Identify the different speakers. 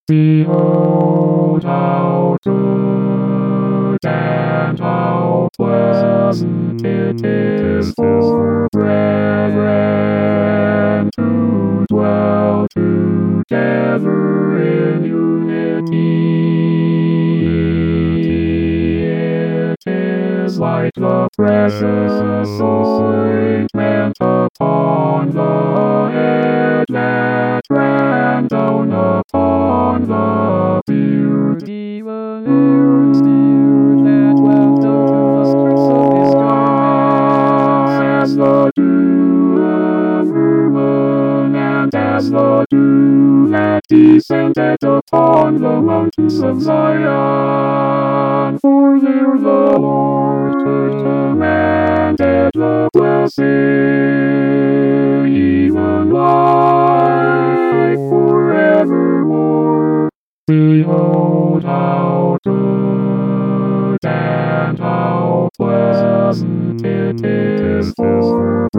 Speaker 1: Behold how good and how pleasant it is for brethren to dwell together in unity. It is like the precious ointment upon the head that ran down upon the beard, even Aaron's beard that welled down to the skirts of his garments, as the dew of Hermon, and as the dew that descended upon the mountains of Zion. For there the Lord commanded the blessing, even life forevermore. Behold how good and how pleasant it is for